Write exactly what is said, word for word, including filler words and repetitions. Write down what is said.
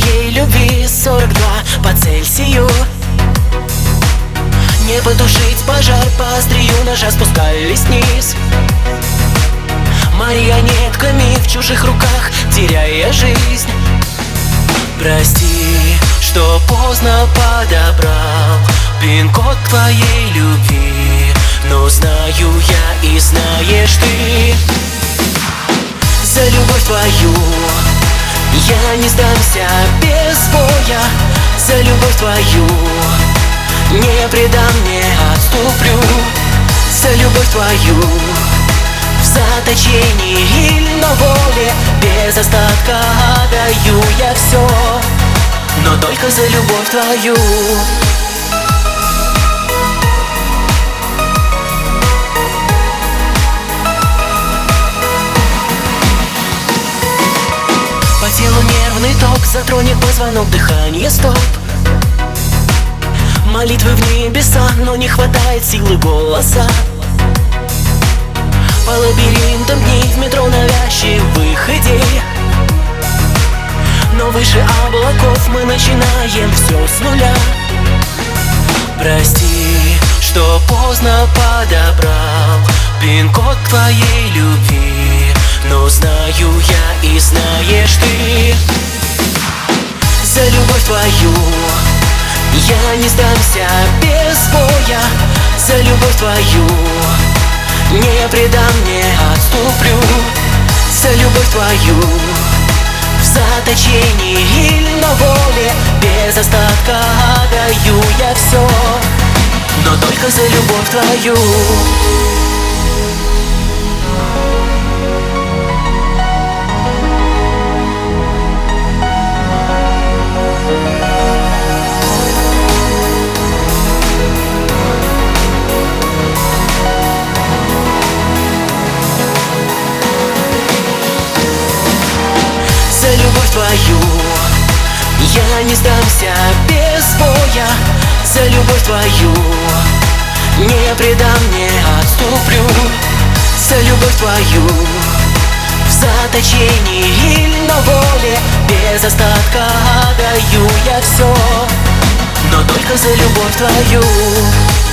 твоей любви сорок два по Цельсию. Не потушить пожар, по острию ножа спускались вниз, марионетками в чужих руках теряя жизнь. Прости, что поздно подобрал пин-код к твоей любви, но знаю я и знаешь ты. За любовь твою я не сдамся без боя, за любовь твою не предам, не отступлю, за любовь твою в заточении или на воле без остатка отдаю я все, но только за любовь твою. По телу нервный ток затронет позвонок, дыхание стоп. Молитвы в небеса, но не хватает силы голоса. По лабиринтам дней в метро навязчивых идей, но выше облаков мы начинаем все с нуля. Прости, что поздно подобрал пин-код к твоей любви, но знаю я и знаешь ты. За любовь твою я не сдамся без боя, за любовь твою не предам, не отступлю, за любовь твою в заточении или на воле без остатка отдаю я все, но только за любовь твою. За любовь твою я не сдамся без боя, за любовь твою не предам, не отступлю, за любовь твою в заточении или на воле без остатка отдаю я все, но только за любовь твою.